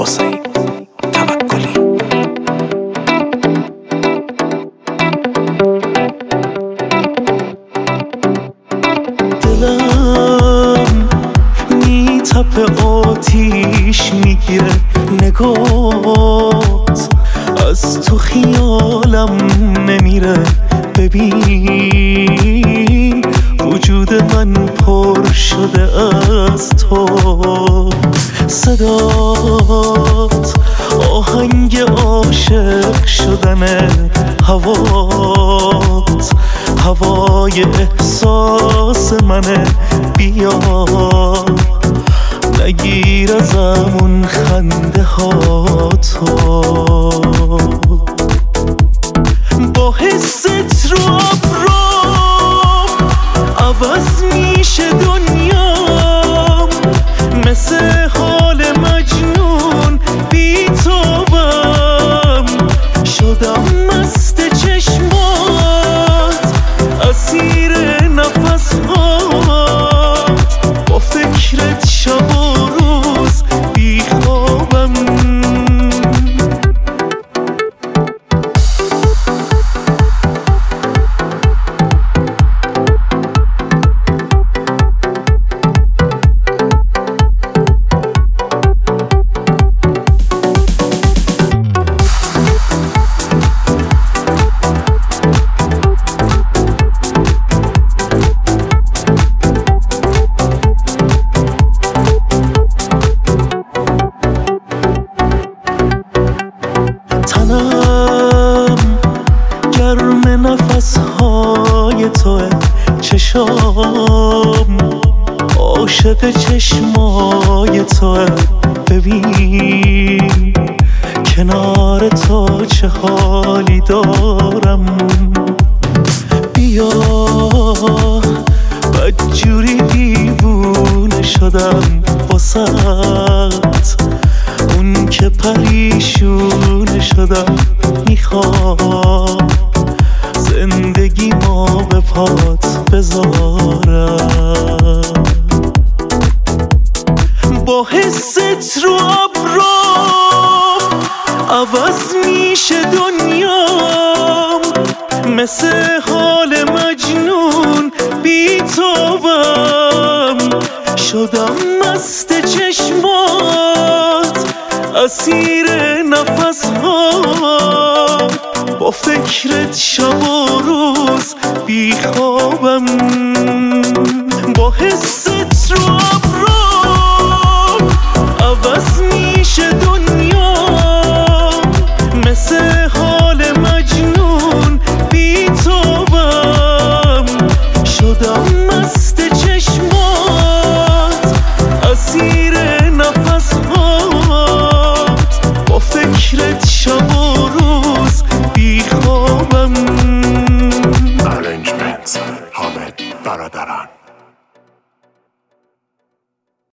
حسین توکلی. دلم میتپه آتیش میگیره، نگات از تو خیالم نمیره. ببین وجود من پر شده از تو، صدات آهنگ عاشق شدن، هوات هوای احساس منه. بیا نگیر ازمون خنده ها تو، با حست رو ابرام عوض میشه دنیام، مثل حال مجنون بی توبم شدم مست چشمات، اسیر نفس هات، با فکرت شب و روز بی خوابم. تنم گرم نفسهای توه، چشام عاشق چشمای توه. ببین کنار تو چه حالی دارم، بیا بدجوری دیوونه شدم واسط، اون که پریشونه شدم. میخوام زندگی ما به پات بذارم، با حست رو ابرام عوض میشه دنیام، مثل حال مجنون بی توبم شدم مست چشمات، اسیر نفس ها، با فکرت شب و روز بی خوابم.